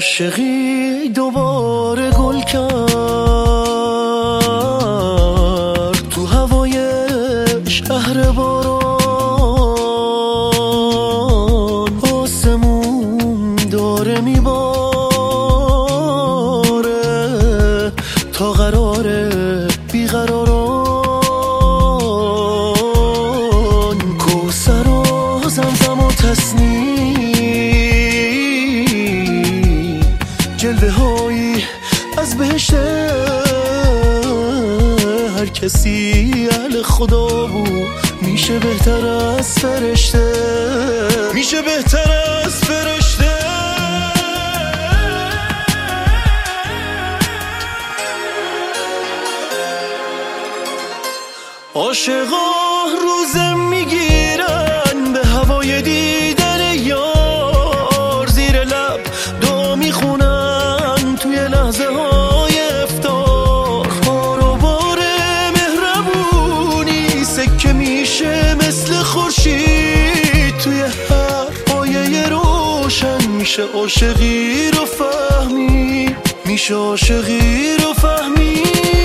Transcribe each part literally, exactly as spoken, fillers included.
عاشقی دوباره گل کرد تو هوای شهر باران، آسمون داره میباره تا قراره بیقراران. کوثر و زمزم و تسنیم، جلوه هایی از بهشت، هر کسی اهل خدا بود میشه بهتر از فرشته، میشه بهتر از فرشته. عاشقا روزه میگیرن به هوای دیدن یار، زیر لب دعا میخونن توی لحظه های افتار. بارو بار مهربونی سکه میشه مثل خورشید، توی هر پایه روشن میشه عاشقی رو فهمی، میشه عاشقی رو فهمی.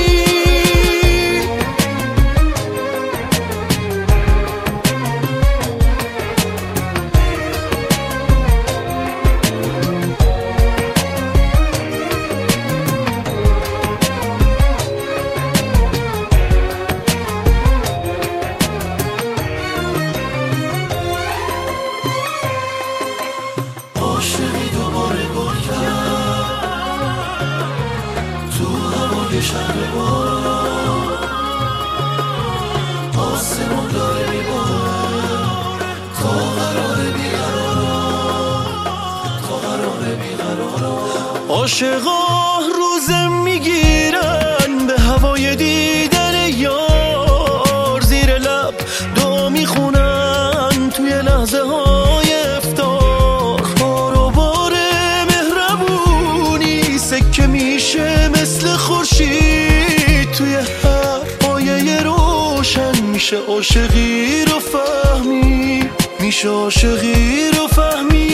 عاشقی دوباره گل کرد تو هوای شهر باران، آسمون داره میباره تا قرار بیقراران، تا قرار بیقراران. عاشقا روزه میگیرن به هوای دیدن یار، زیر لب دعا میخونن توی لحظه های افتار. بارو بار مهربونی سکه میشه مثل خورشید، توی هر پایه روشن میشه عاشقی رو فهمی، میشه عاشقی رو فهمی.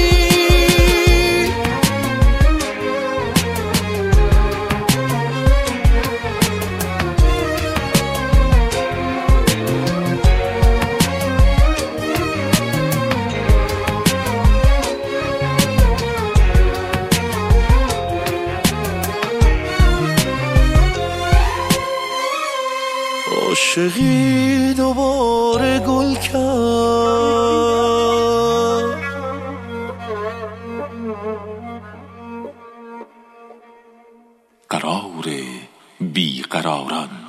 عاشقی دوباره گل کرد. قرار بیقراران.